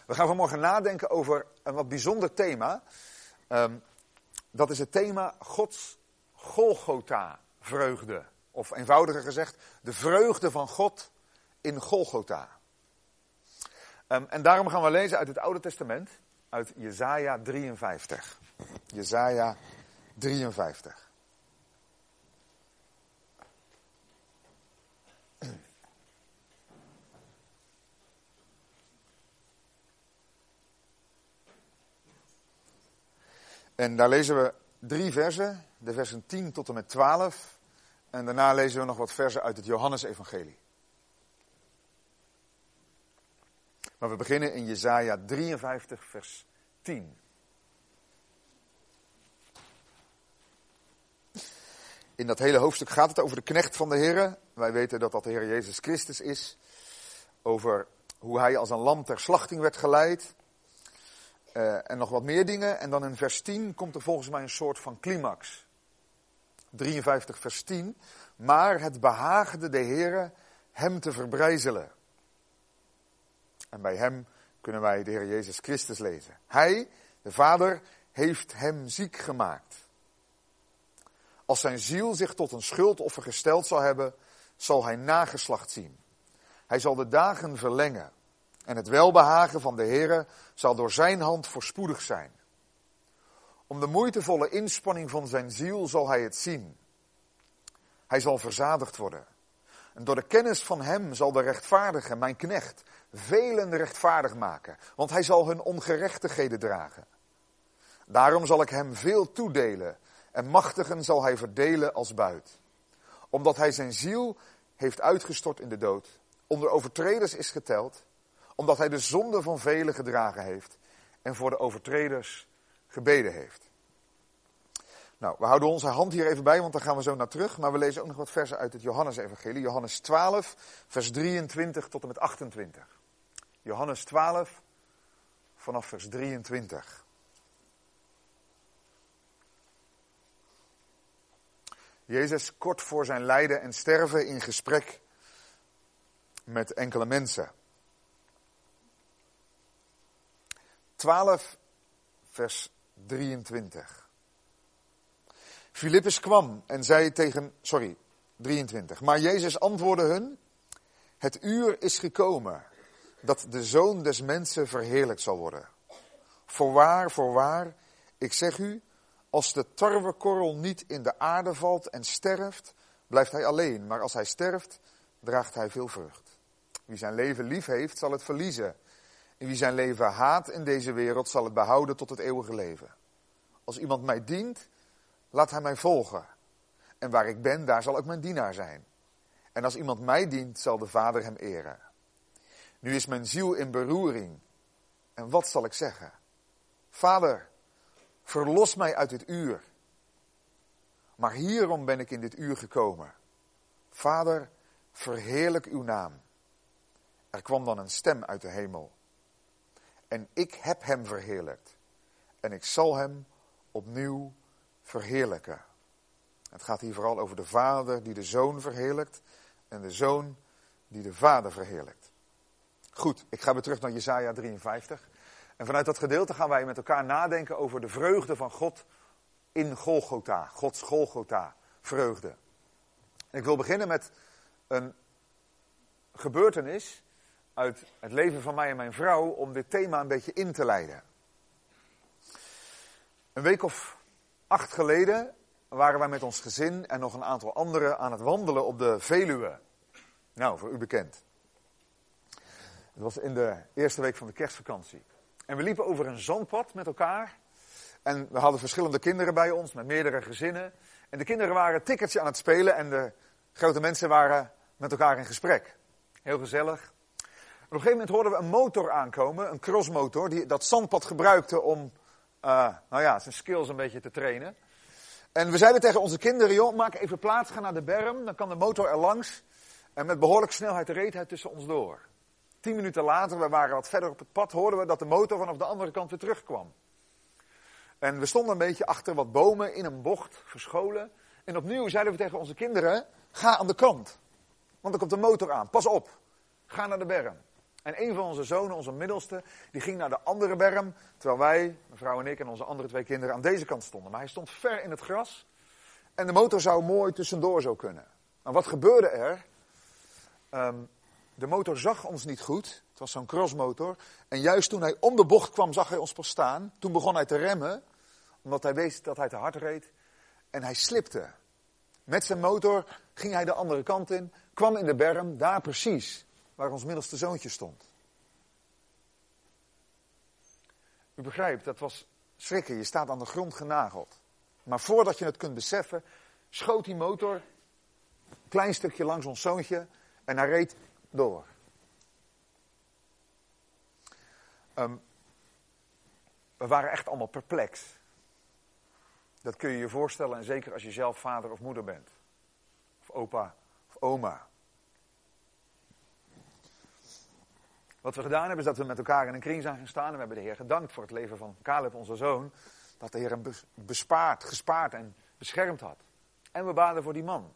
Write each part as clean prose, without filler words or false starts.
We gaan vanmorgen nadenken over een wat bijzonder thema. Dat is het thema Gods Golgotha-vreugde. Of eenvoudiger gezegd, de vreugde van God in Golgotha. En daarom gaan we lezen uit het Oude Testament, uit Jesaja 53. Jesaja 53. En daar lezen we 3 versen, de versen 10 tot en met 12. En daarna lezen we nog wat versen uit het Johannesevangelie. Maar we beginnen in Jesaja 53, vers 10. In dat hele hoofdstuk gaat het over de knecht van de Heere. Wij weten dat dat de Heer Jezus Christus is. Over hoe hij als een lam ter slachting werd geleid. En nog wat meer dingen. En dan in vers 10 komt er volgens mij een soort van climax. 53 vers 10. Maar het behaagde de Heere hem te verbrijzelen. En bij hem kunnen wij de Heer Jezus Christus lezen. Hij, de Vader, heeft hem ziek gemaakt. Als zijn ziel zich tot een schuldoffer gesteld zal hebben, zal hij nageslacht zien. Hij zal de dagen verlengen. En het welbehagen van de Heere zal door zijn hand voorspoedig zijn. Om de moeitevolle inspanning van zijn ziel zal hij het zien. Hij zal verzadigd worden. En door de kennis van hem zal de rechtvaardige, mijn knecht, velen rechtvaardig maken. Want hij zal hun ongerechtigheden dragen. Daarom zal ik hem veel toedelen. En machtigen zal hij verdelen als buit. Omdat hij zijn ziel heeft uitgestort in de dood. Onder overtreders is geteld. Omdat hij de zonde van velen gedragen heeft. En voor de overtreders gebeden heeft. Nou, we houden onze hand hier even bij, want daar gaan we zo naar terug. Maar we lezen ook nog wat versen uit het Johannesevangelie. Johannes 12, vers 23 tot en met 28. Johannes 12, vanaf vers 23. Jezus kort voor zijn lijden en sterven in gesprek met enkele mensen. 12, vers 23. Filippus kwam en zei 23. Maar Jezus antwoordde hun, het uur is gekomen dat de Zoon des Mensen verheerlijkt zal worden. Voorwaar, ik zeg u, als de tarwekorrel niet in de aarde valt en sterft, blijft hij alleen. Maar als hij sterft, draagt hij veel vrucht. Wie zijn leven lief heeft, zal het verliezen. En wie zijn leven haat in deze wereld, zal het behouden tot het eeuwige leven. Als iemand mij dient, laat hij mij volgen. En waar ik ben, daar zal ook mijn dienaar zijn. En als iemand mij dient, zal de Vader hem eren. Nu is mijn ziel in beroering. En wat zal ik zeggen? Vader, verlos mij uit dit uur. Maar hierom ben ik in dit uur gekomen. Vader, verheerlijk uw naam. Er kwam dan een stem uit de hemel. En ik heb hem verheerlijkt. En ik zal hem opnieuw verheerlijken. Het gaat hier vooral over de Vader die de Zoon verheerlijkt. En de Zoon die de Vader verheerlijkt. Goed, ik ga weer terug naar Jesaja 53. En vanuit dat gedeelte gaan wij met elkaar nadenken over de vreugde van God in Golgotha. Gods Golgotha, vreugde. En ik wil beginnen met een gebeurtenis uit het leven van mij en mijn vrouw om dit thema een beetje in te leiden. Een week of 8 geleden waren wij met ons gezin en nog een aantal anderen aan het wandelen op de Veluwe. Nou, voor u bekend. Het was in de eerste week van de kerstvakantie. En we liepen over een zandpad met elkaar. En we hadden verschillende kinderen bij ons, met meerdere gezinnen. En de kinderen waren tikkertje aan het spelen en de grote mensen waren met elkaar in gesprek. Heel gezellig. Op een gegeven moment hoorden we een motor aankomen, een crossmotor, die dat zandpad gebruikte om zijn skills een beetje te trainen. En we zeiden tegen onze kinderen, joh, maak even plaats, ga naar de berm, dan kan de motor er langs. En met behoorlijke snelheid reed hij tussen ons door. 10 minuten later, we waren wat verder op het pad, hoorden we dat de motor vanaf de andere kant weer terugkwam. En we stonden een beetje achter wat bomen in een bocht, verscholen. En opnieuw zeiden we tegen onze kinderen, ga aan de kant. Want er komt de motor aan, pas op, ga naar de berm. En een van onze zonen, onze middelste, die ging naar de andere berm, terwijl wij, mevrouw en ik en onze andere 2 kinderen aan deze kant stonden. Maar hij stond ver in het gras en de motor zou mooi tussendoor zo kunnen. Maar wat gebeurde er? De motor zag ons niet goed, het was zo'n crossmotor. En juist toen hij om de bocht kwam, zag hij ons pas staan. Toen begon hij te remmen, omdat hij wist dat hij te hard reed. En hij slipte. Met zijn motor ging hij de andere kant in, kwam in de berm, daar precies waar ons middelste zoontje stond. U begrijpt, dat was schrikken, je staat aan de grond genageld. Maar voordat je het kunt beseffen, schoot die motor een klein stukje langs ons zoontje en hij reed door. We waren echt allemaal perplex. Dat kun je je voorstellen, en zeker als je zelf vader of moeder bent. Of opa of oma. Wat we gedaan hebben is dat we met elkaar in een kring zijn gaan staan. En we hebben de Heer gedankt voor het leven van Caleb, onze zoon. Dat de Heer hem gespaard en beschermd had. En we baden voor die man.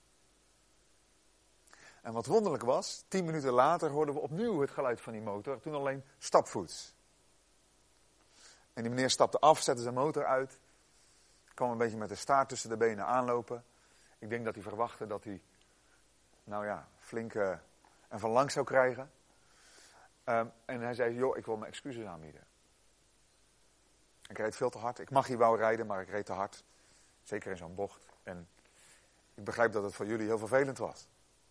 En wat wonderlijk was, 10 minuten later hoorden we opnieuw het geluid van die motor. Toen alleen stapvoets. En die meneer stapte af, zette zijn motor uit. Kwam een beetje met de staart tussen de benen aanlopen. Ik denk dat hij verwachtte dat hij, flink en van langs zou krijgen. En hij zei, joh, ik wil mijn excuses aanbieden. Ik reed veel te hard. Ik mag hier wel rijden, maar ik reed te hard. Zeker in zo'n bocht. En ik begrijp dat het voor jullie heel vervelend was.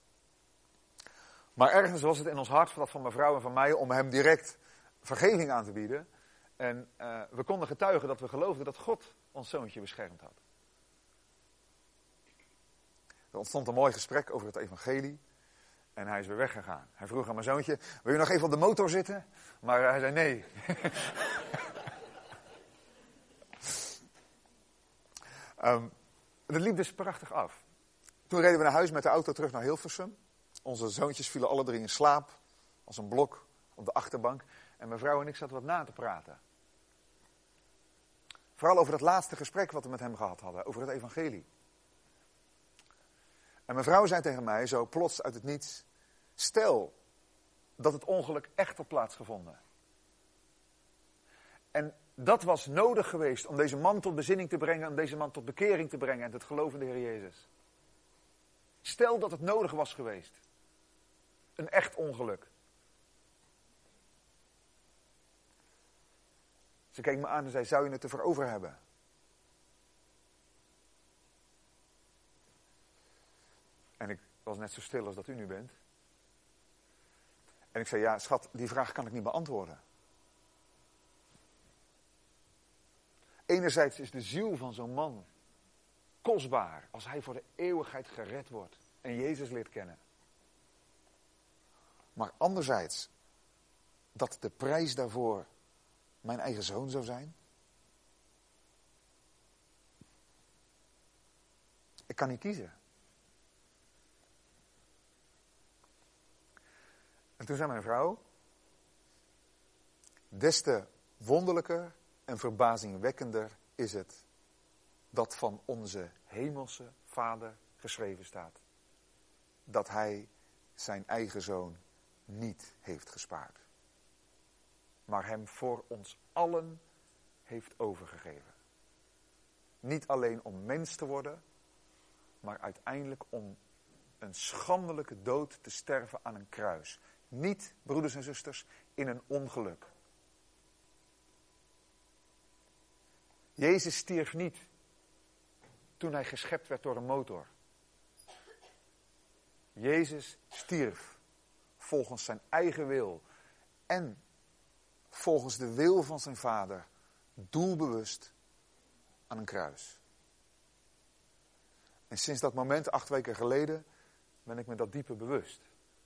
Maar ergens was het in ons hart, dat van mevrouw en van mij, om hem direct vergeving aan te bieden. En we konden getuigen dat we geloofden dat God ons zoontje beschermd had. Er ontstond een mooi gesprek over het evangelie. En hij is weer weggegaan. Hij vroeg aan mijn zoontje, wil je nog even op de motor zitten? Maar hij zei nee. Het liep dus prachtig af. Toen reden we naar huis met de auto terug naar Hilversum. Onze zoontjes vielen alle 3 in slaap. Als een blok op de achterbank. En mijn vrouw en ik zaten wat na te praten. Vooral over dat laatste gesprek wat we met hem gehad hadden. Over het evangelie. En mijn vrouw zei tegen mij, zo plots uit het niets. Stel dat het ongeluk echt had plaatsgevonden. En dat was nodig geweest om deze man tot bezinning te brengen. Om deze man tot bekering te brengen en tot geloof in de Heer Jezus. Stel dat het nodig was geweest. Een echt ongeluk. Ze keek me aan en zei, zou je het ervoor over hebben? En ik was net zo stil als dat u nu bent. En ik zei, ja schat, die vraag kan ik niet beantwoorden. Enerzijds is de ziel van zo'n man kostbaar als hij voor de eeuwigheid gered wordt en Jezus leert kennen. Maar anderzijds, dat de prijs daarvoor mijn eigen zoon zou zijn? Ik kan niet kiezen. En toen zei mijn vrouw, des te wonderlijker en verbazingwekkender is het dat van onze hemelse Vader geschreven staat. Dat hij zijn eigen zoon niet heeft gespaard. Maar hem voor ons allen heeft overgegeven. Niet alleen om mens te worden, maar uiteindelijk om een schandelijke dood te sterven aan een kruis. Niet, broeders en zusters, in een ongeluk. Jezus stierf niet toen hij geschept werd door een motor. Jezus stierf volgens zijn eigen wil en volgens de wil van zijn Vader doelbewust aan een kruis. En sinds dat moment, 8 weken geleden, ben ik me dat dieper bewust.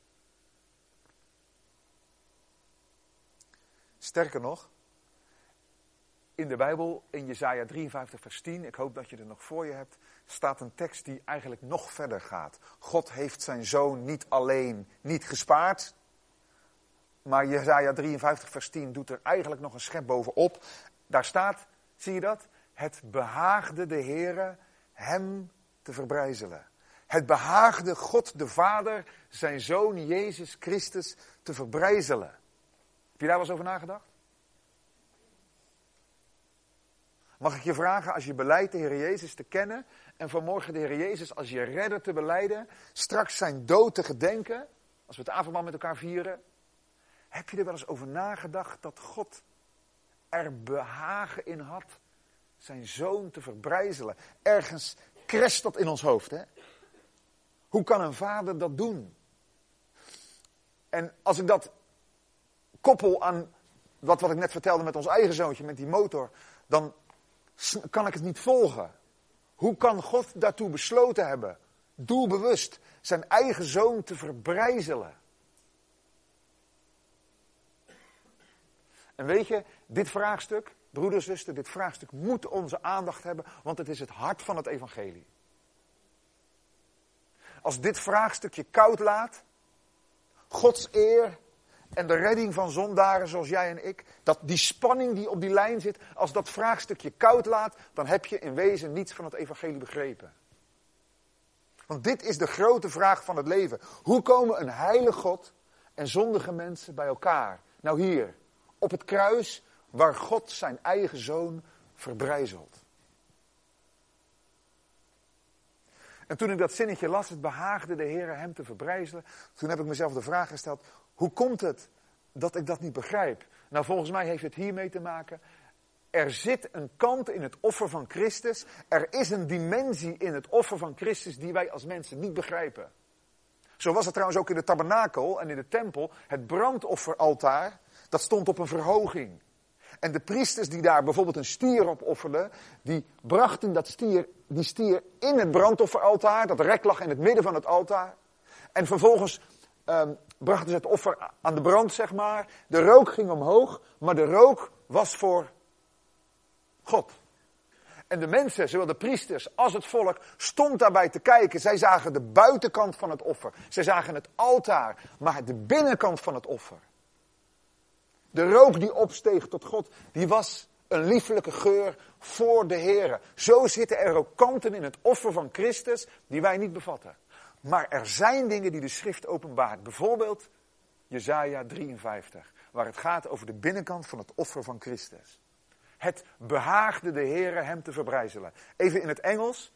Sterker nog, in de Bijbel, in Jesaja 53 vers 10, ik hoop dat je er nog voor je hebt, staat een tekst die eigenlijk nog verder gaat. God heeft zijn zoon niet alleen niet gespaard, maar Jesaja 53 vers 10 doet er eigenlijk nog een schep bovenop. Daar staat, zie je dat? Het behaagde de Heere hem te verbrijzelen. Het behaagde God de Vader zijn Zoon Jezus Christus te verbrijzelen. Heb je daar wel eens over nagedacht? Mag ik je vragen, als je beleidt de Heer Jezus te kennen en vanmorgen de Heer Jezus als je redder te belijden, straks zijn dood te gedenken, als we het avondmaal met elkaar vieren, heb je er wel eens over nagedacht dat God er behagen in had zijn Zoon te verbrijzelen? Ergens crasht dat in ons hoofd, hè? Hoe kan een vader dat doen? En als ik dat koppel aan wat ik net vertelde met ons eigen zoontje, met die motor, dan kan ik het niet volgen. Hoe kan God daartoe besloten hebben, doelbewust, zijn eigen zoon te verbrijzelen? En weet je, dit vraagstuk, broeder, zuster, dit vraagstuk moet onze aandacht hebben, want het is het hart van het evangelie. Als dit vraagstuk je koud laat, Gods eer en de redding van zondaren zoals jij en ik, die spanning die op die lijn zit, als dat vraagstukje koud laat, dan heb je in wezen niets van het evangelie begrepen. Want dit is de grote vraag van het leven. Hoe komen een heilig God en zondige mensen bij elkaar? Nou hier, op het kruis waar God zijn eigen zoon verbrijzelt. En toen ik dat zinnetje las, het behaagde de Heer hem te verbrijzelen, toen heb ik mezelf de vraag gesteld, hoe komt het dat ik dat niet begrijp? Nou, volgens mij heeft het hiermee te maken. Er zit een kant in het offer van Christus. Er is een dimensie in het offer van Christus die wij als mensen niet begrijpen. Zo was het trouwens ook in de tabernakel en in de tempel. Het brandofferaltaar, dat stond op een verhoging. En de priesters die daar bijvoorbeeld een stier op offerden, die brachten die stier in het brandofferaltaar. Dat rek lag in het midden van het altaar. En vervolgens brachten ze het offer aan de brand, zeg maar. De rook ging omhoog, maar de rook was voor God. En de mensen, zowel de priesters als het volk, stond daarbij te kijken. Zij zagen de buitenkant van het offer. Zij zagen het altaar, maar de binnenkant van het offer. De rook die opsteeg tot God, die was een liefelijke geur voor de Heere. Zo zitten er ook kanten in het offer van Christus die wij niet bevatten. Maar er zijn dingen die de schrift openbaart. Bijvoorbeeld Jesaja 53, waar het gaat over de binnenkant van het offer van Christus. Het behaagde de Heere hem te verbrijzelen. Even in het Engels.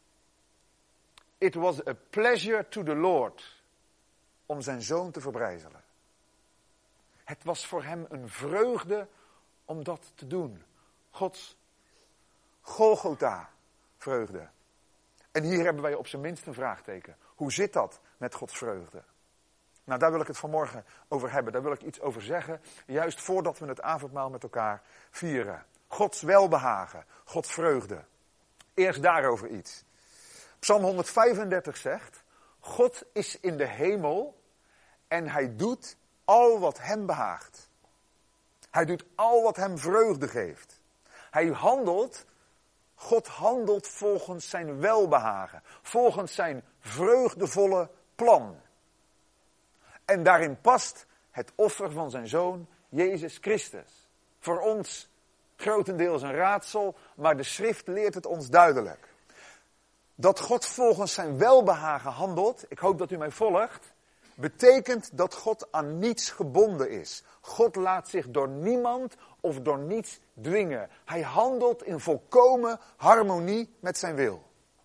It was a pleasure to the Lord om zijn zoon te verbrijzelen. Het was voor hem een vreugde om dat te doen. Gods Golgotha vreugde. En hier hebben wij op zijn minst een vraagteken. Hoe zit dat met Gods vreugde? Nou, daar wil ik het vanmorgen over hebben. Daar wil ik iets over zeggen. Juist voordat we het avondmaal met elkaar vieren. Gods welbehagen. Gods vreugde. Eerst daarover iets. Psalm 135 zegt. God is in de hemel en hij doet al wat hem behaagt. Hij doet al wat hem vreugde geeft. God handelt volgens zijn welbehagen. Volgens zijn vreugdevolle plan. En daarin past het offer van zijn zoon, Jezus Christus. Voor ons grotendeels een raadsel, maar de schrift leert het ons duidelijk. Dat God volgens zijn welbehagen handelt, ik hoop dat u mij volgt, betekent dat God aan niets gebonden is. God laat zich door niemand of door niets dwingen. Hij handelt in volkomen harmonie met zijn wil.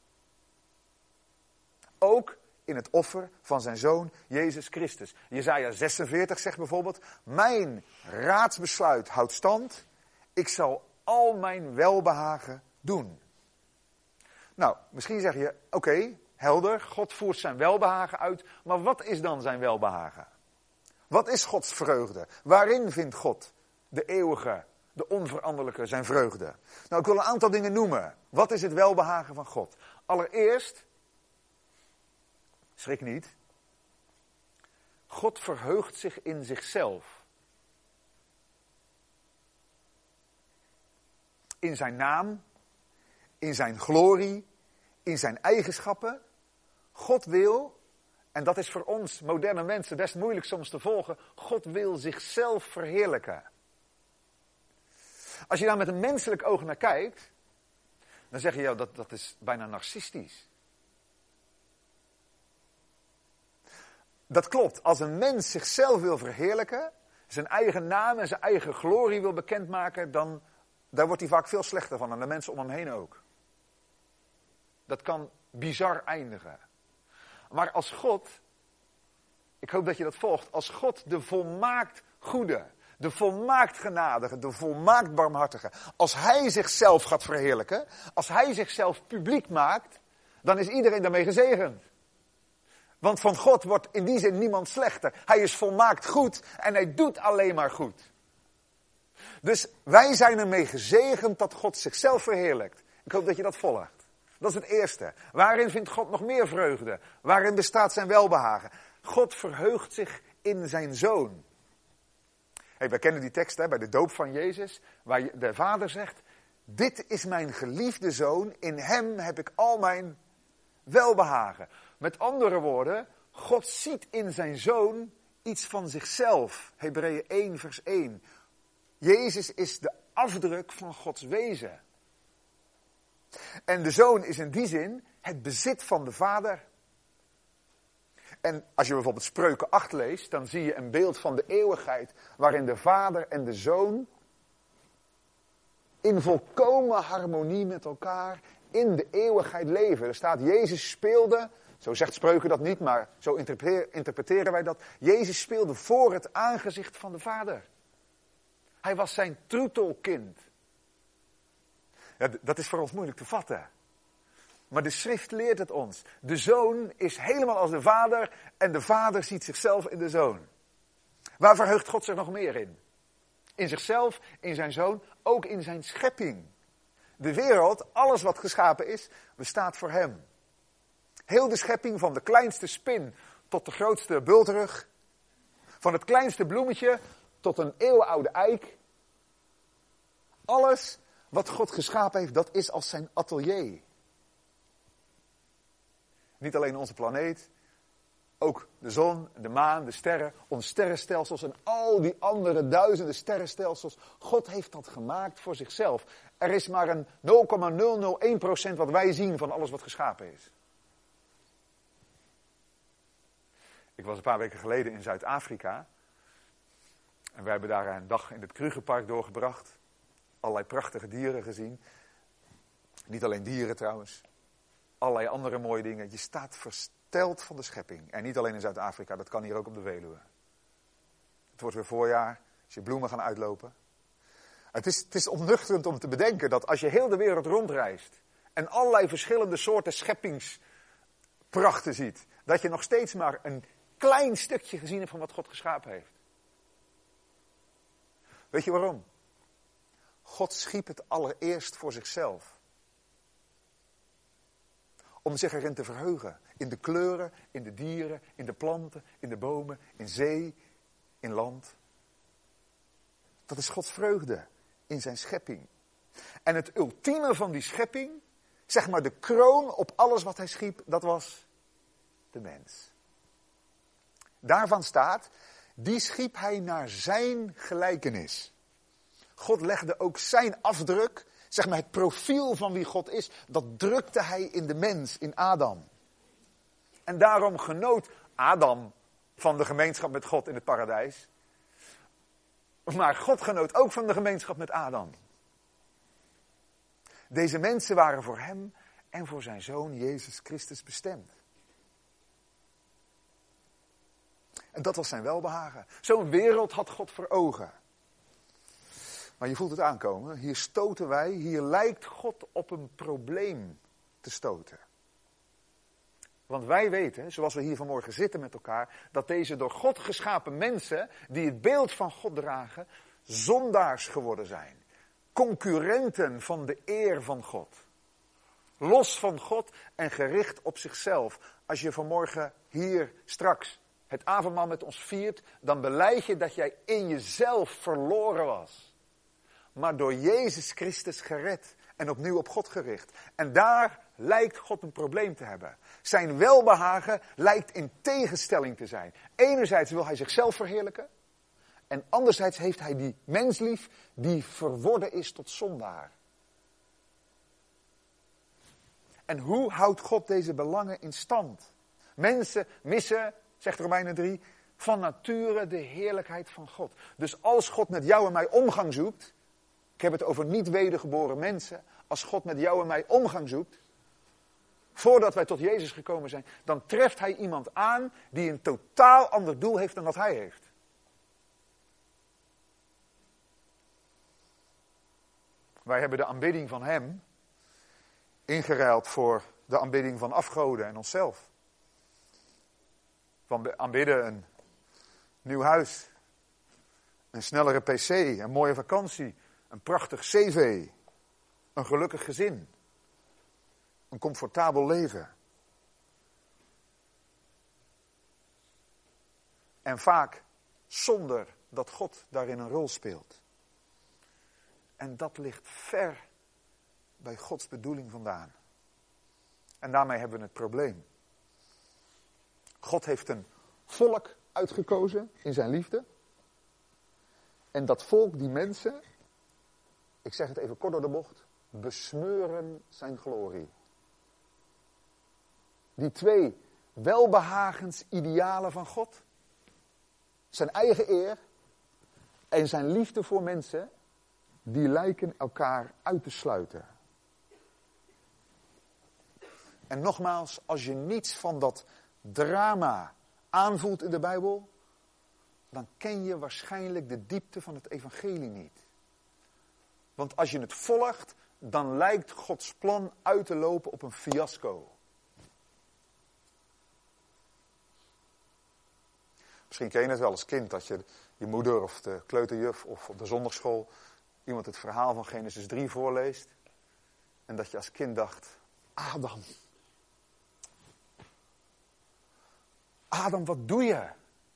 Ook in het offer van zijn zoon Jezus Christus. Jesaja 46 zegt bijvoorbeeld, mijn raadsbesluit houdt stand, ik zal al mijn welbehagen doen. Nou, misschien zeg je, oké, helder, God voert zijn welbehagen uit, maar wat is dan zijn welbehagen? Wat is Gods vreugde? Waarin vindt God de eeuwige, de onveranderlijke zijn vreugde? Nou, ik wil een aantal dingen noemen. Wat is het welbehagen van God? Allereerst, schrik niet, God verheugt zich in zichzelf. In zijn naam, in zijn glorie, in zijn eigenschappen. God wil, en dat is voor ons moderne mensen best moeilijk soms te volgen, God wil zichzelf verheerlijken. Als je daar met een menselijk oog naar kijkt, dan zeg je, ja, dat is bijna narcistisch. Dat klopt. Als een mens zichzelf wil verheerlijken, zijn eigen naam en zijn eigen glorie wil bekendmaken, dan daar wordt hij vaak veel slechter van en de mensen om hem heen ook. Dat kan bizar eindigen. Maar als God, ik hoop dat je dat volgt, als God de volmaakt goede, de volmaakt genadige, de volmaakt barmhartige, als hij zichzelf gaat verheerlijken, als hij zichzelf publiek maakt, dan is iedereen daarmee gezegend. Want van God wordt in die zin niemand slechter. Hij is volmaakt goed en hij doet alleen maar goed. Dus wij zijn ermee gezegend dat God zichzelf verheerlijkt. Ik hoop dat je dat volgt. Dat is het eerste. Waarin vindt God nog meer vreugde? Waarin bestaat zijn welbehagen? God verheugt zich in zijn Zoon. Hey, wij kennen die tekst bij de doop van Jezus, waar de Vader zegt, dit is mijn geliefde Zoon, in hem heb ik al mijn welbehagen. Met andere woorden, God ziet in zijn Zoon iets van zichzelf. Hebreeën 1 vers 1. Jezus is de afdruk van Gods wezen. En de Zoon is in die zin het bezit van de Vader. En als je bijvoorbeeld Spreuken 8 leest, dan zie je een beeld van de eeuwigheid, waarin de Vader en de Zoon in volkomen harmonie met elkaar in de eeuwigheid leven. Er staat, Jezus speelde, zo zegt Spreuken dat niet, maar zo interpreteren wij dat. Jezus speelde voor het aangezicht van de Vader. Hij was zijn troetelkind. Ja, dat is voor ons moeilijk te vatten. Maar de schrift leert het ons. De Zoon is helemaal als de Vader en de Vader ziet zichzelf in de Zoon. Waar verheugt God zich nog meer in? In zichzelf, in zijn Zoon, ook in zijn schepping. De wereld, alles wat geschapen is, bestaat voor hem. Heel de schepping, van de kleinste spin tot de grootste bultrug. Van het kleinste bloemetje tot een eeuwenoude eik. Alles wat God geschapen heeft, dat is als zijn atelier. Niet alleen onze planeet, ook de zon, de maan, de sterren, ons sterrenstelsels en al die andere duizenden sterrenstelsels. God heeft dat gemaakt voor zichzelf. Er is maar een 0,001% wat wij zien van alles wat geschapen is. Ik was een paar weken geleden in Zuid-Afrika. En wij hebben daar een dag in het Krugerpark doorgebracht. Allerlei prachtige dieren gezien. Niet alleen dieren trouwens. Allerlei andere mooie dingen. Je staat versteld van de schepping. En niet alleen in Zuid-Afrika, dat kan hier ook op de Veluwe. Het wordt weer voorjaar, als je bloemen gaan uitlopen. Het is onnuchterend om te bedenken dat als je heel de wereld rondreist en allerlei verschillende soorten scheppingsprachten ziet, dat je nog steeds maar een klein stukje gezien hebt van wat God geschapen heeft. Weet je waarom? God schiep het allereerst voor zichzelf. Om zich erin te verheugen. In de kleuren, in de dieren, in de planten, in de bomen, in zee, in land. Dat is Gods vreugde in zijn schepping. En het ultieme van die schepping, zeg maar de kroon op alles wat hij schiep, dat was de mens. Daarvan staat, die schiep hij naar zijn gelijkenis. God legde ook zijn afdruk, zeg maar het profiel van wie God is, dat drukte hij in de mens, in Adam. En daarom genoot Adam van de gemeenschap met God in het paradijs. Maar God genoot ook van de gemeenschap met Adam. Deze mensen waren voor hem en voor zijn Zoon Jezus Christus bestemd. En dat was zijn welbehagen. Zo'n wereld had God voor ogen. Maar je voelt het aankomen. Hier stoten wij, hier lijkt God op een probleem te stoten. Want wij weten, zoals we hier vanmorgen zitten met elkaar, dat deze door God geschapen mensen, die het beeld van God dragen, zondaars geworden zijn. Concurrenten van de eer van God. Los van God en gericht op zichzelf. Als je vanmorgen hier straks het avondmaal met ons viert, dan belijd je dat jij in jezelf verloren was. Maar door Jezus Christus gered en opnieuw op God gericht. En daar lijkt God een probleem te hebben. Zijn welbehagen lijkt in tegenstelling te zijn. Enerzijds wil hij zichzelf verheerlijken. En anderzijds heeft hij die mens lief die verworden is tot zondaar. En hoe houdt God deze belangen in stand? Mensen missen zegt Romeinen 3, van nature de heerlijkheid van God. Dus als God met jou en mij omgang zoekt, ik heb het over niet wedergeboren mensen, als God met jou en mij omgang zoekt, voordat wij tot Jezus gekomen zijn, dan treft hij iemand aan die een totaal ander doel heeft dan dat hij heeft. Wij hebben de aanbidding van hem ingeruild voor de aanbidding van afgoden en onszelf. Van aanbidden een nieuw huis, een snellere pc, een mooie vakantie, een prachtig cv, een gelukkig gezin, een comfortabel leven. En vaak zonder dat God daarin een rol speelt. En dat ligt ver bij Gods bedoeling vandaan. En daarmee hebben we het probleem. God heeft een volk uitgekozen in zijn liefde. En dat volk, die mensen, ik zeg het even kort door de bocht, besmeuren zijn glorie. Die twee welbehagensidealen van God, zijn eigen eer en zijn liefde voor mensen, die lijken elkaar uit te sluiten. En nogmaals, als je niets van dat drama aanvoelt in de Bijbel, dan ken je waarschijnlijk de diepte van het evangelie niet. Want als je het volgt, dan lijkt Gods plan uit te lopen op een fiasco. Misschien ken je het wel als kind, dat je moeder of de kleuterjuf of op de zondagschool iemand het verhaal van Genesis 3 voorleest. En dat je als kind dacht, Adam, wat doe je?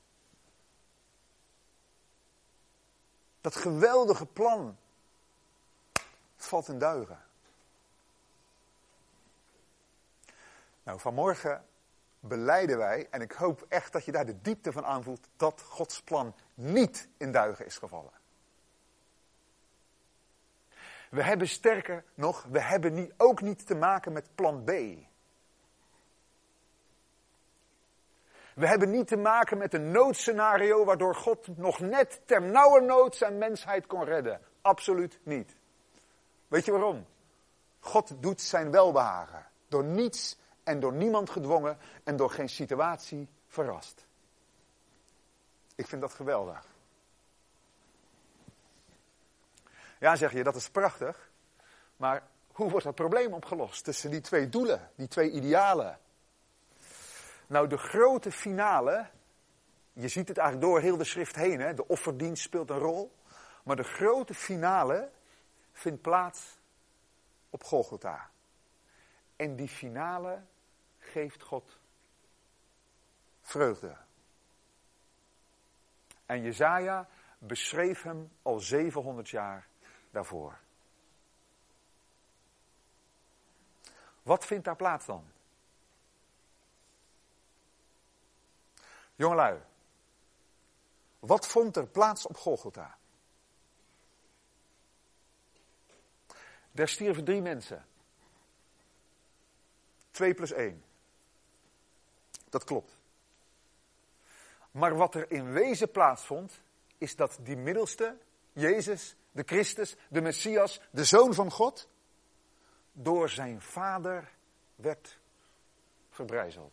Dat geweldige plan valt in duigen. Nou, vanmorgen belijden wij, en ik hoop echt dat je daar de diepte van aanvoelt, dat Gods plan niet in duigen is gevallen. We hebben sterker nog, we hebben ook niet te maken met plan B. We hebben niet te maken met een noodscenario waardoor God nog net ternauwernood zijn mensheid kon redden. Absoluut niet. Weet je waarom? God doet zijn welbehagen. Door niets en door niemand gedwongen en door geen situatie verrast. Ik vind dat geweldig. Ja, zeg je, dat is prachtig. Maar hoe wordt dat probleem opgelost tussen die twee doelen, die twee idealen? Nou, de grote finale, je ziet het eigenlijk door heel de schrift heen, hè? De offerdienst speelt een rol. Maar de grote finale vindt plaats op Golgotha. En die finale geeft God vreugde. En Jesaja beschreef hem al 700 jaar daarvoor. Wat vindt daar plaats dan? Jongelui, wat vond er plaats op Golgotha? Er stierven 3 mensen. 2 + 1. Dat klopt. Maar wat er in wezen plaatsvond, is dat die middelste, Jezus, de Christus, de Messias, de Zoon van God, door zijn Vader werd verbrijzeld.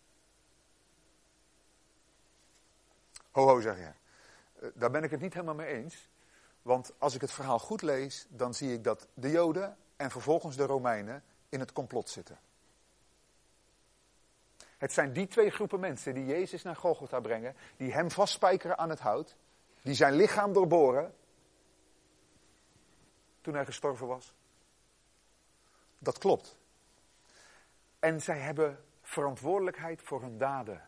Ho, zeg je. Daar ben ik het niet helemaal mee eens. Want als ik het verhaal goed lees, dan zie ik dat de Joden en vervolgens de Romeinen in het complot zitten. Het zijn die 2 groepen mensen die Jezus naar Golgotha brengen, die hem vastspijkeren aan het hout, die zijn lichaam doorboren toen hij gestorven was. Dat klopt. En zij hebben verantwoordelijkheid voor hun daden.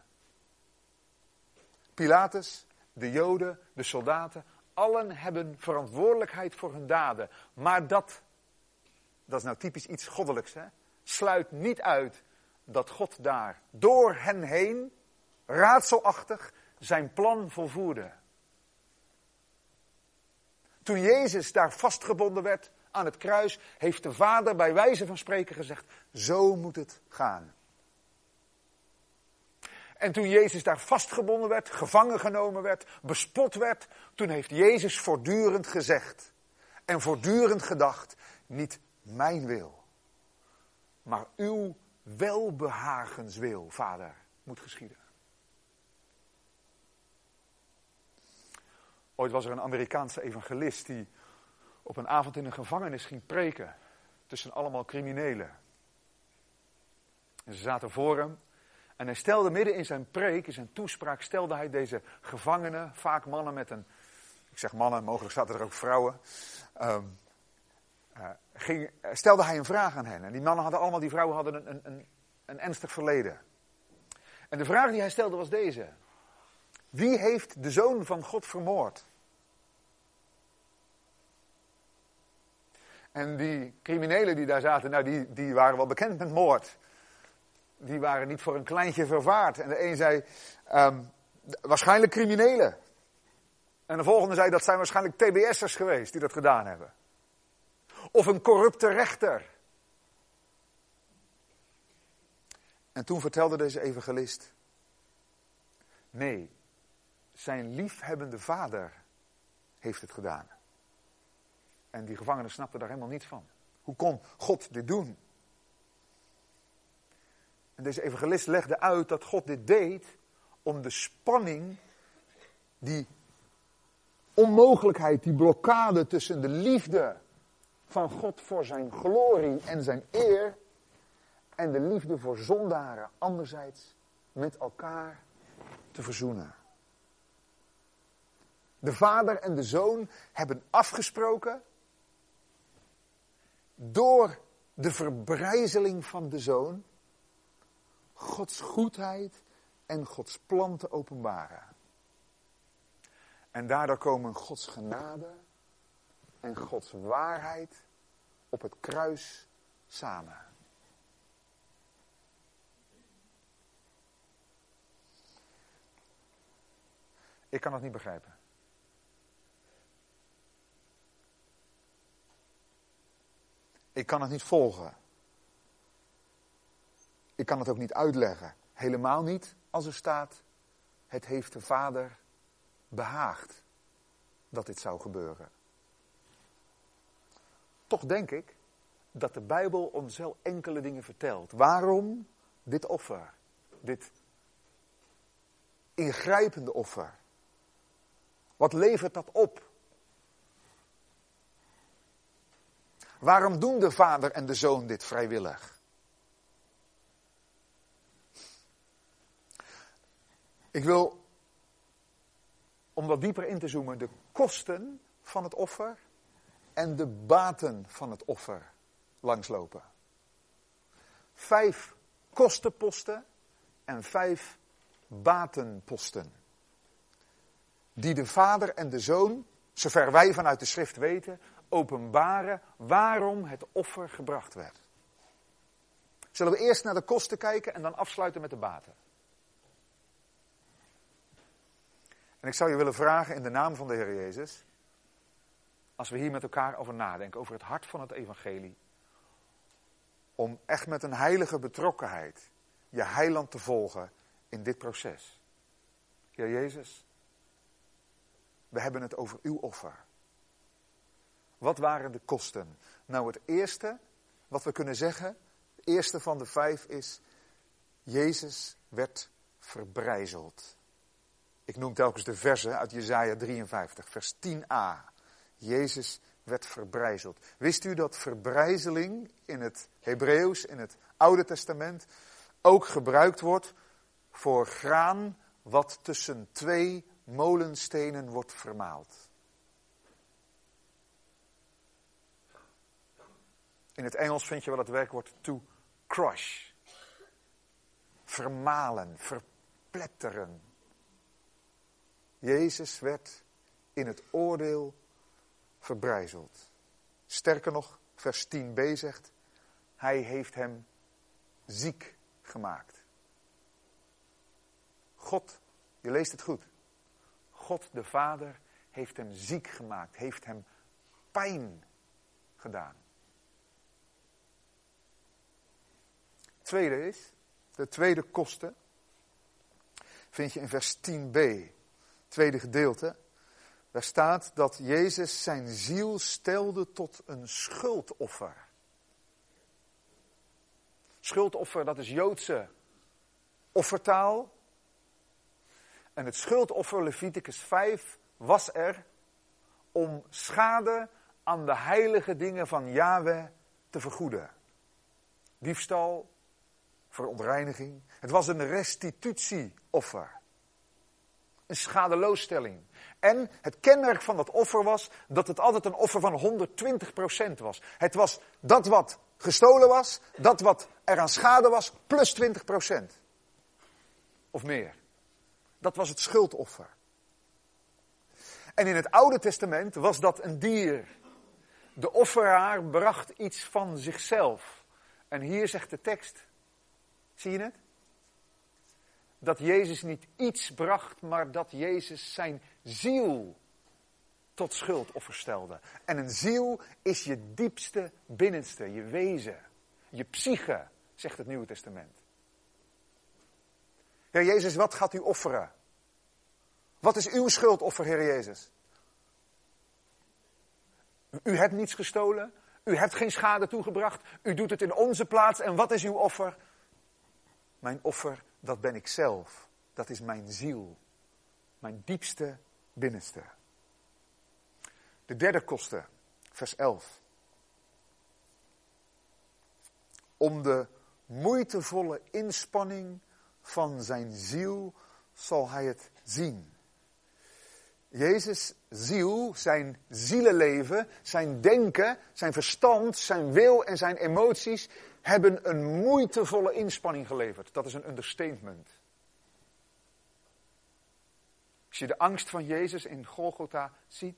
Pilatus, de Joden, de soldaten, allen hebben verantwoordelijkheid voor hun daden. Maar dat is nou typisch iets goddelijks, hè? Sluit niet uit dat God daar door hen heen, raadselachtig, zijn plan volvoerde. Toen Jezus daar vastgebonden werd aan het kruis, heeft de Vader bij wijze van spreken gezegd, zo moet het gaan. En toen Jezus daar vastgebonden werd, gevangen genomen werd, bespot werd, toen heeft Jezus voortdurend gezegd en voortdurend gedacht, niet mijn wil, maar uw welbehagenswil, Vader, moet geschieden. Ooit was er een Amerikaanse evangelist die op een avond in een gevangenis ging preken tussen allemaal criminelen. En ze zaten voor hem en hij stelde midden in zijn preek, in zijn toespraak, stelde hij deze gevangenen, vaak mannen met een, ik zeg mannen, mogelijk zaten er ook vrouwen, stelde hij een vraag aan hen. En die mannen hadden allemaal, die vrouwen hadden een ernstig verleden. En de vraag die hij stelde was deze: wie heeft de Zoon van God vermoord? En die criminelen die daar zaten, nou die waren wel bekend met moord. Die waren niet voor een kleintje vervaard. En de een zei, waarschijnlijk criminelen. En de volgende zei, dat zijn waarschijnlijk TBS'ers geweest die dat gedaan hebben. Of een corrupte rechter. En toen vertelde deze evangelist, nee, zijn liefhebbende vader heeft het gedaan. En die gevangenen snapten daar helemaal niets van. Hoe kon God dit doen? En deze evangelist legde uit dat God dit deed om de spanning, die onmogelijkheid, die blokkade tussen de liefde van God voor zijn glorie en zijn eer en de liefde voor zondaren anderzijds met elkaar te verzoenen. De vader en de zoon hebben afgesproken door de verbrijzeling van de zoon Gods goedheid en Gods plan te openbaren. En daardoor komen Gods genade en Gods waarheid op het kruis samen. Ik kan het niet begrijpen. Ik kan het niet volgen. Ik kan het ook niet uitleggen. Helemaal niet als er staat, het heeft de Vader behaagd dat dit zou gebeuren. Toch denk ik dat de Bijbel ons wel enkele dingen vertelt. Waarom dit offer? Dit ingrijpende offer. Wat levert dat op? Waarom doen de vader en de zoon dit vrijwillig? Ik wil, om wat dieper in te zoomen, de kosten van het offer en de baten van het offer langslopen. 5 kostenposten en 5 batenposten. Die de vader en de zoon, zover wij vanuit de schrift weten, openbaren waarom het offer gebracht werd. Zullen we eerst naar de kosten kijken en dan afsluiten met de baten? En ik zou je willen vragen in de naam van de Heer Jezus, als we hier met elkaar over nadenken, over het hart van het evangelie, om echt met een heilige betrokkenheid je heiland te volgen in dit proces. Heer Jezus, we hebben het over uw offer. Wat waren de kosten? Nou, het eerste wat we kunnen zeggen, het eerste van de 5 is, Jezus werd verbrijzeld. Ik noem telkens de versen uit Jesaja 53, vers 10a. Jezus werd verbrijzeld. Wist u dat verbrijzeling in het Hebreeuws, in het Oude Testament, ook gebruikt wordt voor graan wat tussen 2 molenstenen wordt vermaald? In het Engels vind je wel het werkwoord to crush. Vermalen, verpletteren. Jezus werd in het oordeel verbrijzeld. Sterker nog, vers 10b zegt, hij heeft hem ziek gemaakt. God, je leest het goed. God de Vader heeft hem ziek gemaakt, heeft hem pijn gedaan. Tweede is, de tweede koste, vind je in vers 10b, tweede gedeelte. Daar staat dat Jezus zijn ziel stelde tot een schuldoffer. Schuldoffer, dat is Joodse offertaal. En het schuldoffer, Leviticus 5, was er om schade aan de heilige dingen van Yahweh te vergoeden. Diefstal, verontreiniging. Het was een restitutieoffer. Een schadeloosstelling. En het kenmerk van dat offer was dat het altijd een offer van 120% was. Het was dat wat gestolen was, dat wat er aan schade was, plus 20%. Of meer. Dat was het schuldoffer. En in het Oude Testament was dat een dier. De offeraar bracht iets van zichzelf. En hier zegt de tekst, zie je het? Dat Jezus niet iets bracht, maar dat Jezus zijn ziel tot schuldoffer stelde. En een ziel is je diepste binnenste, je wezen, je psyche, zegt het Nieuwe Testament. Heer Jezus, wat gaat u offeren? Wat is uw schuldoffer, Heer Jezus? U hebt niets gestolen, u hebt geen schade toegebracht, u doet het in onze plaats. En wat is uw offer? Mijn offer, dat ben ik zelf. Dat is mijn ziel. Mijn diepste binnenste. De derde koste, vers 11. Om de moeitevolle inspanning van zijn ziel zal hij het zien. Jezus' ziel, zijn zielenleven, zijn denken, zijn verstand, zijn wil en zijn emoties hebben een moeitevolle inspanning geleverd. Dat is een understatement. Als je de angst van Jezus in Golgotha ziet.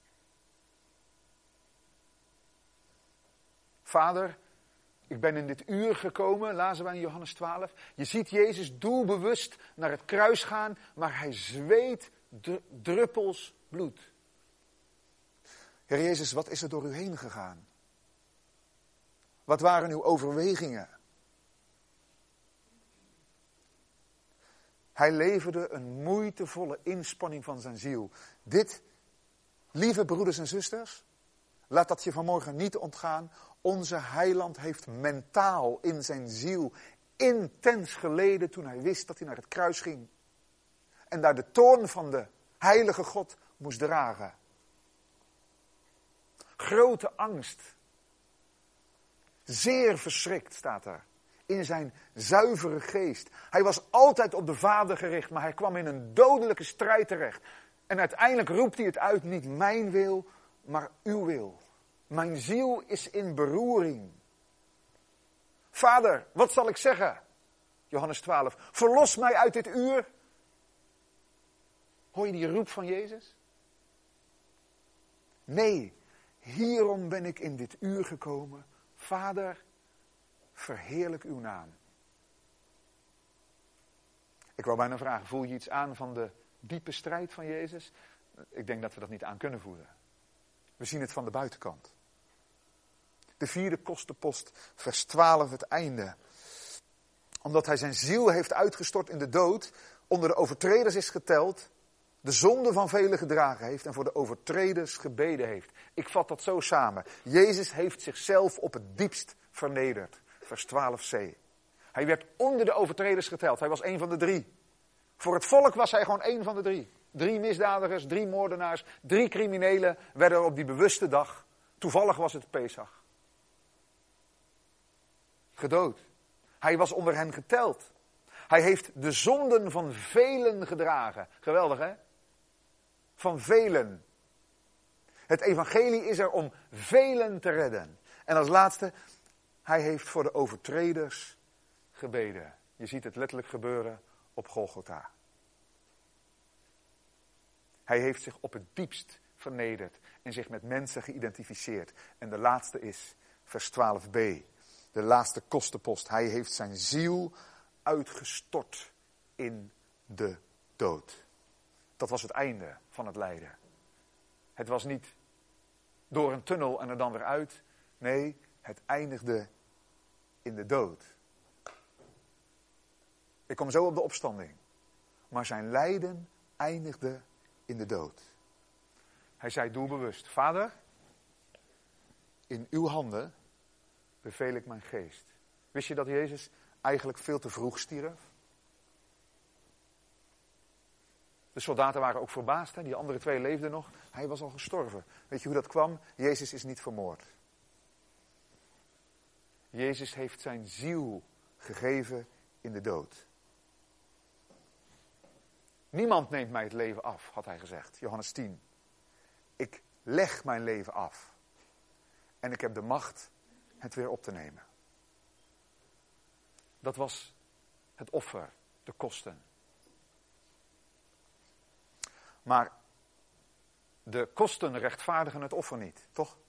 Vader, ik ben in dit uur gekomen, lazen wij in Johannes 12. Je ziet Jezus doelbewust naar het kruis gaan, maar hij zweet druppels bloed. Heer Jezus, wat is er door u heen gegaan? Wat waren uw overwegingen? Hij leverde een moeitevolle inspanning van zijn ziel. Dit, lieve broeders en zusters, laat dat je vanmorgen niet ontgaan. Onze heiland heeft mentaal in zijn ziel intens geleden toen hij wist dat hij naar het kruis ging. En daar de toorn van de heilige God moest dragen. Grote angst. Zeer verschrikt staat er. In zijn zuivere geest. Hij was altijd op de Vader gericht, maar hij kwam in een dodelijke strijd terecht. En uiteindelijk roept hij het uit, niet mijn wil, maar uw wil. Mijn ziel is in beroering. Vader, wat zal ik zeggen? Johannes 12. Verlos mij uit dit uur. Hoor je die roep van Jezus? Nee, hierom ben ik in dit uur gekomen. Vader, verheerlijk uw naam. Ik wou bijna vragen, voel je iets aan van de diepe strijd van Jezus? Ik denk dat we dat niet aan kunnen voelen. We zien het van de buitenkant. De vierde kostenpost, vers 12, het einde. Omdat hij zijn ziel heeft uitgestort in de dood, onder de overtreders is geteld, de zonde van velen gedragen heeft en voor de overtreders gebeden heeft. Ik vat dat zo samen. Jezus heeft zichzelf op het diepst vernederd. Vers 12c. Hij werd onder de overtreders geteld. Hij was een van de drie. Voor het volk was hij gewoon een van de drie. 3 misdadigers, 3 moordenaars, 3 criminelen werden op die bewuste dag, toevallig was het Pesach, gedood. Hij was onder hen geteld. Hij heeft de zonden van velen gedragen. Geweldig, hè? Van velen. Het evangelie is er om velen te redden. En als laatste, hij heeft voor de overtreders gebeden. Je ziet het letterlijk gebeuren op Golgotha. Hij heeft zich op het diepst vernederd en zich met mensen geïdentificeerd. En de laatste is vers 12b. De laatste kostenpost. Hij heeft zijn ziel uitgestort in de dood. Dat was het einde van het lijden. Het was niet door een tunnel en er dan weer uit. Nee, het eindigde in de dood. Ik kom zo op de opstanding. maar zijn lijden eindigde in de dood. Hij zei doelbewust, Vader, in uw handen beveel ik mijn geest. Wist je dat Jezus eigenlijk veel te vroeg stierf? De soldaten waren ook verbaasd, hè? Die andere 2 leefden nog. Hij was al gestorven. Weet je hoe dat kwam? Jezus is niet vermoord. Jezus heeft zijn ziel gegeven in de dood. Niemand neemt mij het leven af, had hij gezegd. Johannes 10. Ik leg mijn leven af. En ik heb de macht het weer op te nemen. Dat was het offer, de kosten. Maar de kosten rechtvaardigen het offer niet, toch?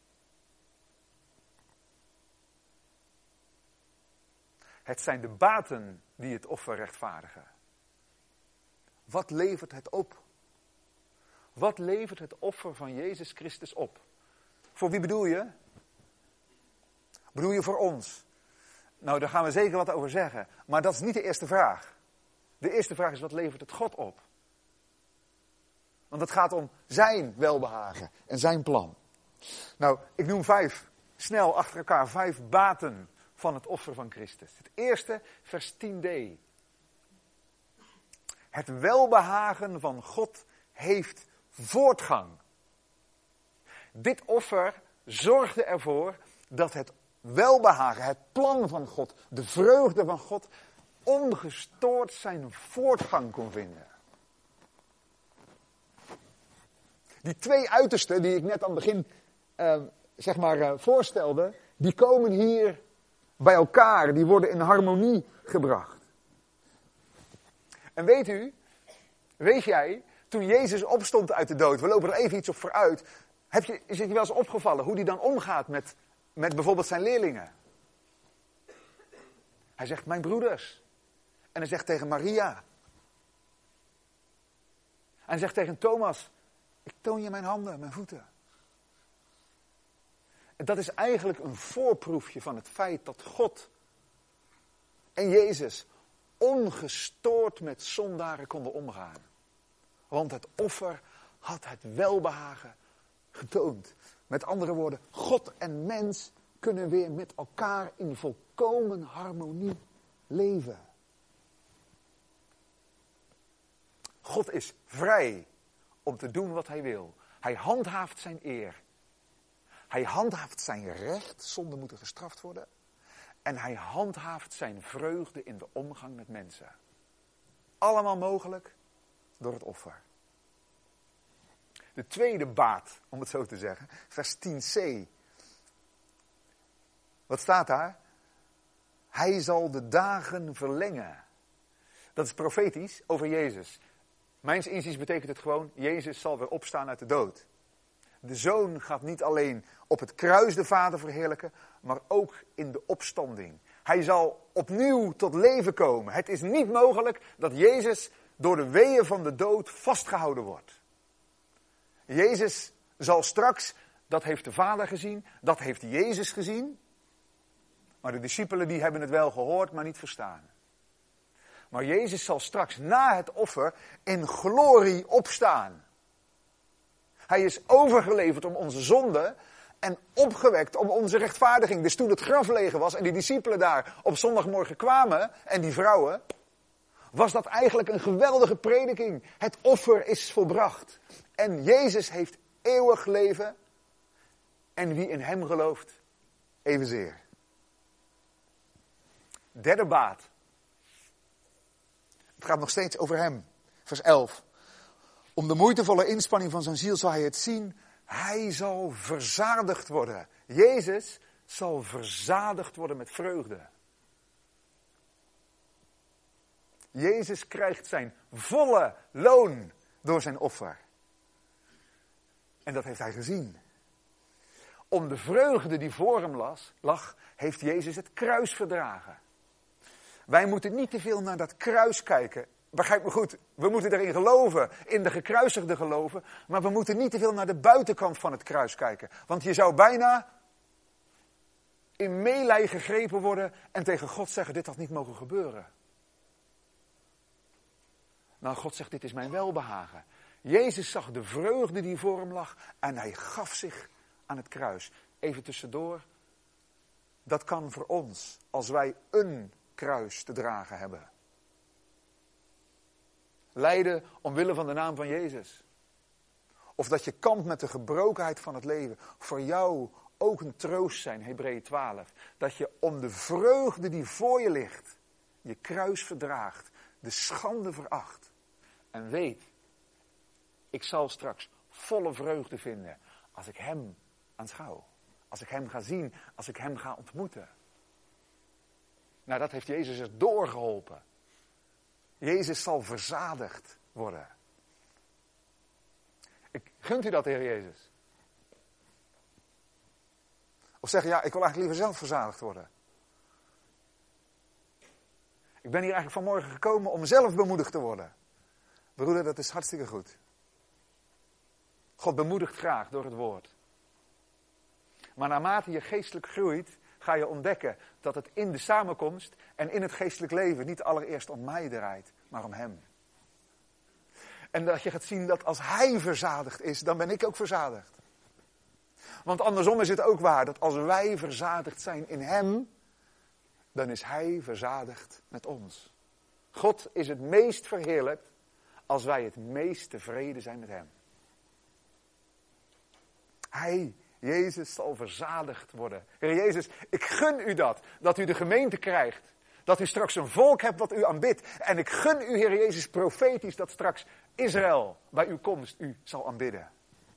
Het zijn de baten die het offer rechtvaardigen. Wat levert het op? Wat levert het offer van Jezus Christus op? Voor wie bedoel je? Bedoel je voor ons? Nou, daar gaan we zeker wat over zeggen. Maar dat is niet de eerste vraag. De eerste vraag is, wat levert het God op? Want het gaat om zijn welbehagen en zijn plan. Nou, ik noem 5, snel achter elkaar, 5 baten van het offer van Christus. Het eerste, vers 10d. Het welbehagen van God heeft voortgang. Dit offer zorgde ervoor dat het welbehagen, het plan van God, de vreugde van God, ongestoord zijn voortgang kon vinden. Die 2 uitersten die ik net aan het begin voorstelde, die komen hier bij elkaar, die worden in harmonie gebracht. En weet jij, toen Jezus opstond uit de dood, we lopen er even iets op vooruit, is het je wel eens opgevallen hoe die dan omgaat met bijvoorbeeld zijn leerlingen? Hij zegt, mijn broeders. En hij zegt tegen Maria. En hij zegt tegen Thomas, ik toon je mijn handen, mijn voeten. En dat is eigenlijk een voorproefje van het feit dat God en Jezus ongestoord met zondaren konden omgaan. Want het offer had het welbehagen getoond. Met andere woorden, God en mens kunnen weer met elkaar in volkomen harmonie leven. God is vrij om te doen wat hij wil. Hij handhaaft zijn eer. Hij handhaaft zijn recht, zonden moeten gestraft worden. En hij handhaaft zijn vreugde in de omgang met mensen. Allemaal mogelijk door het offer. De tweede baat, om het zo te zeggen, vers 10c. Wat staat daar? Hij zal de dagen verlengen. Dat is profetisch over Jezus. Mijns inziens betekent het gewoon, Jezus zal weer opstaan uit de dood. De Zoon gaat niet alleen op het kruis de Vader verheerlijken, maar ook in de opstanding. Hij zal opnieuw tot leven komen. Het is niet mogelijk dat Jezus door de weeën van de dood vastgehouden wordt. Jezus zal straks, dat heeft de Vader gezien, dat heeft Jezus gezien. Maar de discipelen die hebben het wel gehoord, maar niet verstaan. Maar Jezus zal straks na het offer in glorie opstaan. Hij is overgeleverd om onze zonde en opgewekt om onze rechtvaardiging. Dus toen het graf leeg was en die discipelen daar op zondagmorgen kwamen en die vrouwen, was dat eigenlijk een geweldige prediking. Het offer is volbracht. En Jezus heeft eeuwig leven en wie in hem gelooft, evenzeer. Derde baat. Het gaat nog steeds over hem. Vers 11. Om de moeitevolle inspanning van zijn ziel zal hij het zien. Hij zal verzadigd worden. Jezus zal verzadigd worden met vreugde. Jezus krijgt zijn volle loon door zijn offer. En dat heeft hij gezien. Om de vreugde die voor hem lag, heeft Jezus het kruis verdragen. Wij moeten niet te veel naar dat kruis kijken. Begrijp me goed, we moeten erin geloven, in de gekruisigde geloven. Maar we moeten niet te veel naar de buitenkant van het kruis kijken. Want je zou bijna in meelij gegrepen worden en tegen God zeggen, dit had niet mogen gebeuren. Nou, God zegt, dit is mijn welbehagen. Jezus zag de vreugde die voor hem lag en hij gaf zich aan het kruis. Even tussendoor, dat kan voor ons als wij een kruis te dragen hebben. Lijden omwille van de naam van Jezus. Of dat je kampt met de gebrokenheid van het leven. Voor jou ook een troost zijn, Hebreeën 12. Dat je om de vreugde die voor je ligt, je kruis verdraagt, de schande veracht. En weet, ik zal straks volle vreugde vinden als ik hem aanschouw. Als ik hem ga zien, als ik hem ga ontmoeten. Nou, dat heeft Jezus er doorgeholpen. Jezus zal verzadigd worden. Gunt u dat, Heer Jezus? Of zeggen, ja, ik wil eigenlijk liever zelf verzadigd worden. Ik ben hier eigenlijk vanmorgen gekomen om zelf bemoedigd te worden. Broeder, dat is hartstikke goed. God bemoedigt graag door het woord. Maar naarmate je geestelijk groeit, ga je ontdekken dat het in de samenkomst en in het geestelijk leven niet allereerst om mij draait, maar om hem. En dat je gaat zien dat als hij verzadigd is, dan ben ik ook verzadigd. Want andersom is het ook waar, dat als wij verzadigd zijn in hem, dan is hij verzadigd met ons. God is het meest verheerlijkt als wij het meest tevreden zijn met hem. Hij, Jezus, zal verzadigd worden. Heer Jezus, ik gun u dat u de gemeente krijgt. Dat u straks een volk hebt wat u aanbidt. En ik gun u, Heer Jezus, profetisch dat straks Israël bij uw komst u zal aanbidden.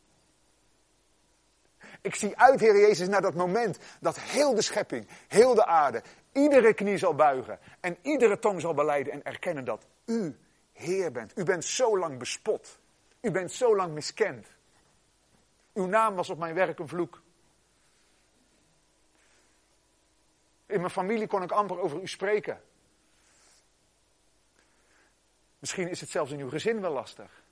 Ik zie uit, Heer Jezus, naar dat moment dat heel de schepping, heel de aarde, iedere knie zal buigen en iedere tong zal belijden en erkennen dat u Heer bent. U bent zo lang bespot. U bent zo lang miskend. Uw naam was op mijn werk een vloek. In mijn familie kon ik amper over u spreken. Misschien is het zelfs in uw gezin wel lastig.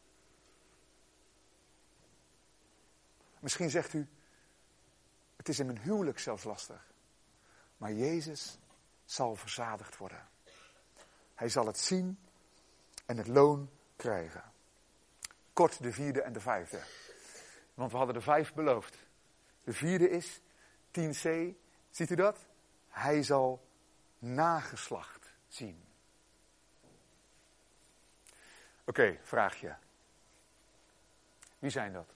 Misschien zegt u, het is in mijn huwelijk zelfs lastig. Maar Jezus zal verzadigd worden. Hij zal het zien en het loon krijgen. Kort de 4e en de 5e. Want we hadden de 5 beloofd. De 4e is 10c. Ziet u dat? Hij zal nageslacht zien. Oké, vraagje. Wie zijn dat?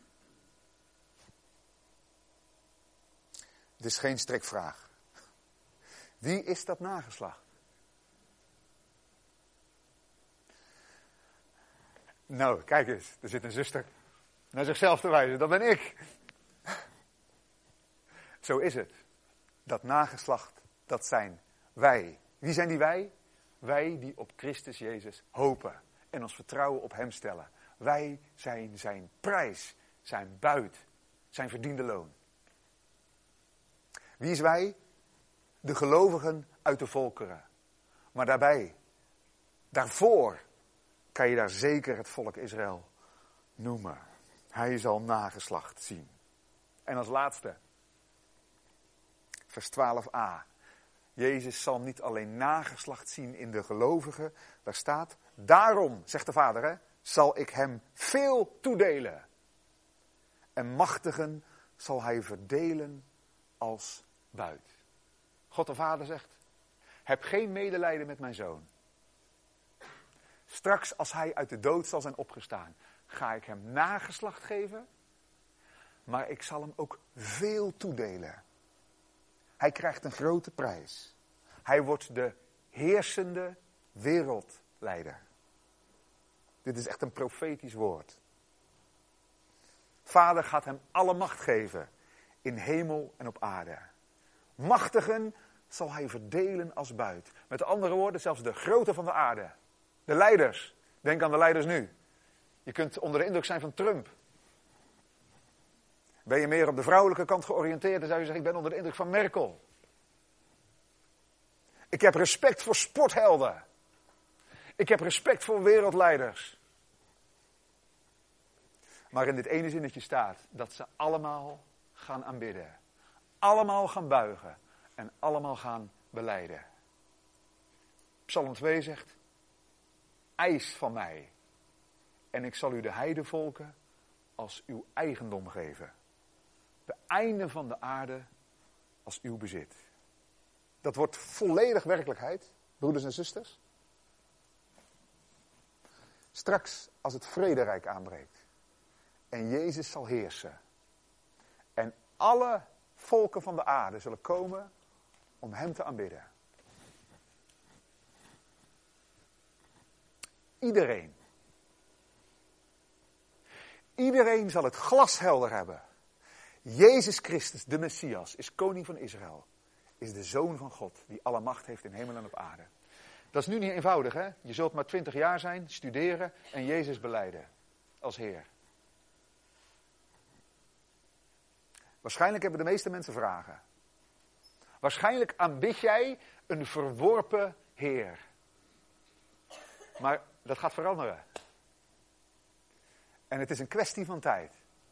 Het is geen strikvraag. Wie is dat nageslacht? Nou, kijk eens. Er zit een zuster naar zichzelf te wijzen. Dat ben ik. Zo is het. Dat nageslacht, dat zijn wij. Wie zijn die wij? Wij die op Christus Jezus hopen en ons vertrouwen op hem stellen. Wij zijn zijn prijs, zijn buit, zijn verdiende loon. Wie is wij? De gelovigen uit de volkeren. Maar daarvoor kan je daar zeker het volk Israël noemen. Hij zal nageslacht zien. En als laatste, vers 12a. Jezus zal niet alleen nageslacht zien in de gelovigen. Daar staat, daarom, zegt de Vader, zal ik hem veel toedelen. En machtigen zal hij verdelen als buit. God de Vader zegt, heb geen medelijden met mijn zoon. Straks als hij uit de dood zal zijn opgestaan, ga ik hem nageslacht geven, maar ik zal hem ook veel toedelen. Hij krijgt een grote prijs. Hij wordt de heersende wereldleider. Dit is echt een profetisch woord. Vader gaat hem alle macht geven in hemel en op aarde. Machtigen zal hij verdelen als buit. Met andere woorden, zelfs de groten van de aarde. De leiders. Denk aan de leiders nu. Je kunt onder de indruk zijn van Trump. Ben je meer op de vrouwelijke kant georiënteerd, dan zou je zeggen, ik ben onder de indruk van Merkel. Ik heb respect voor sporthelden. Ik heb respect voor wereldleiders. Maar in dit ene zinnetje staat dat ze allemaal gaan aanbidden. Allemaal gaan buigen. En allemaal gaan belijden. Psalm 2 zegt, eis van mij. En ik zal u de heidevolken als uw eigendom geven. De einden van de aarde als uw bezit. Dat wordt volledig werkelijkheid, broeders en zusters. Straks als het vrederijk aanbreekt. En Jezus zal heersen. En alle volken van de aarde zullen komen om hem te aanbidden. Iedereen. Iedereen zal het glashelder hebben. Jezus Christus, de Messias, is koning van Israël. Is de Zoon van God, die alle macht heeft in hemel en op aarde. Dat is nu niet eenvoudig, hè? Je zult maar 20 jaar zijn, studeren en Jezus belijden als Heer. Waarschijnlijk hebben de meeste mensen vragen. Waarschijnlijk aanbid jij een verworpen Heer. Maar dat gaat veranderen. En het is een kwestie van tijd.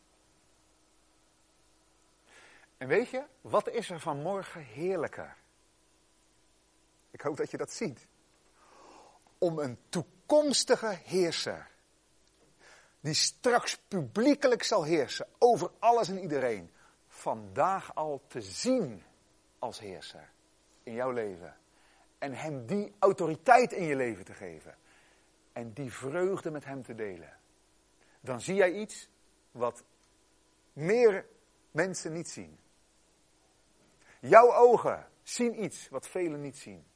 En weet je, wat is er vanmorgen heerlijker? Ik hoop dat je dat ziet. Om een toekomstige heerser, die straks publiekelijk zal heersen over alles en iedereen, vandaag al te zien als heerser in jouw leven. En hem die autoriteit in je leven te geven. En die vreugde met hem te delen. Dan zie jij iets wat meer mensen niet zien. Jouw ogen zien iets wat velen niet zien.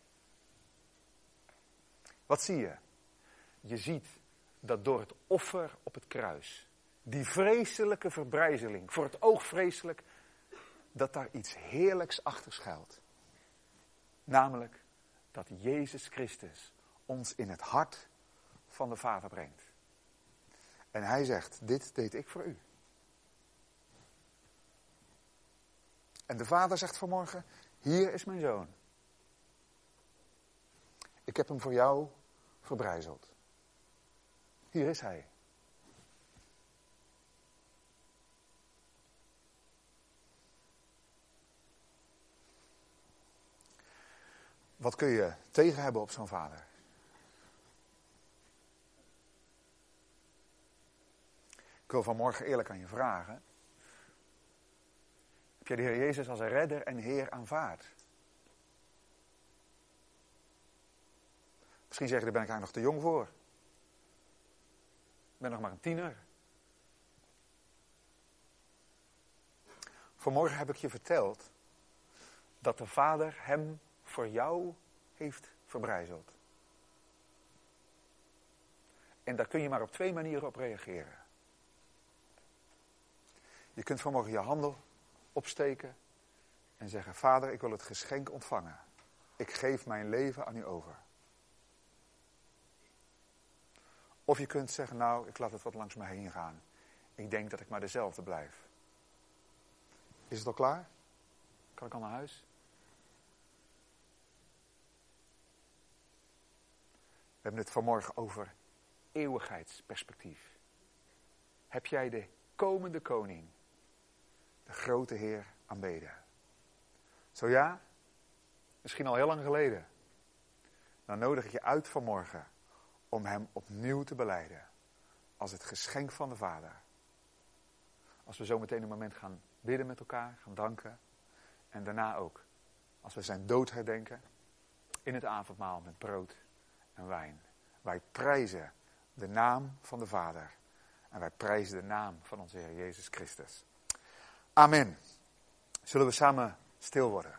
Wat zie je? Je ziet dat door het offer op het kruis, die vreselijke verbrijzeling, voor het oog vreselijk, dat daar iets heerlijks achter schuilt. Namelijk dat Jezus Christus ons in het hart van de Vader brengt. En hij zegt, dit deed ik voor u. En de Vader zegt vanmorgen, hier is mijn zoon. Ik heb hem voor jou verbrijzeld. Hier is hij. Wat kun je tegen hebben op zo'n vader? Ik wil vanmorgen eerlijk aan je vragen. Heb jij de Heer Jezus als een redder en Heer aanvaard? Misschien zeg je, daar ben ik eigenlijk nog te jong voor. Ik ben nog maar een tiener. Vanmorgen heb ik je verteld dat de Vader hem voor jou heeft verbrijzeld. En daar kun je maar op 2 manieren op reageren. Je kunt vanmorgen je handen opsteken en zeggen, Vader, ik wil het geschenk ontvangen. Ik geef mijn leven aan u over. Of je kunt zeggen, nou, ik laat het wat langs me heen gaan. Ik denk dat ik maar dezelfde blijf. Is het al klaar? Kan ik al naar huis? We hebben het vanmorgen over eeuwigheidsperspectief. Heb jij de komende koning, de grote Heer, aanbeden? Zo ja, misschien al heel lang geleden. Dan nodig ik je uit vanmorgen om hem opnieuw te belijden. Als het geschenk van de Vader. Als we zo meteen een moment gaan bidden met elkaar, gaan danken. En daarna ook, als we zijn dood herdenken, in het avondmaal met brood en wijn. Wij prijzen de naam van de Vader. En wij prijzen de naam van onze Heer Jezus Christus. Amen. Zullen we samen stil worden?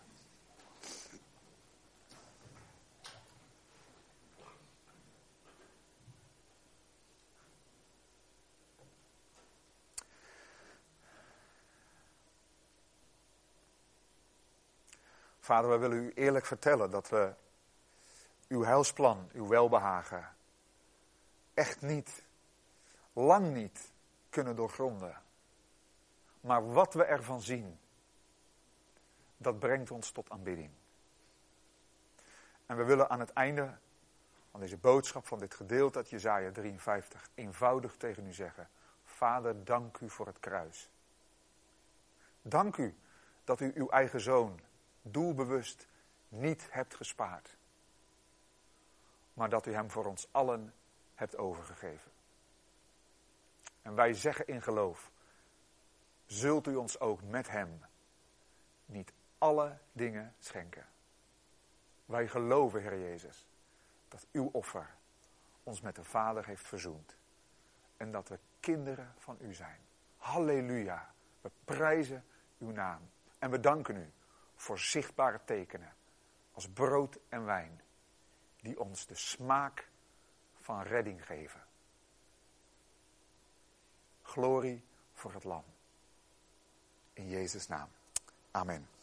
Vader, wij willen u eerlijk vertellen dat we uw heilsplan, uw welbehagen, echt niet, lang niet kunnen doorgronden. Maar wat we ervan zien, dat brengt ons tot aanbidding. En we willen aan het einde van deze boodschap, van dit gedeelte uit Jesaja 53, eenvoudig tegen u zeggen, Vader, dank u voor het kruis. Dank u dat u uw eigen zoon doelbewust niet hebt gespaard. maar dat u hem voor ons allen hebt overgegeven. En wij zeggen in geloof, zult u ons ook met hem niet alle dingen schenken. Wij geloven, Heer Jezus, dat uw offer ons met de Vader heeft verzoend. En dat we kinderen van u zijn. Halleluja, we prijzen uw naam. En we danken u voor zichtbare tekenen, als brood en wijn, die ons de smaak van redding geven. Glorie voor het Lam. In Jezus' naam. Amen.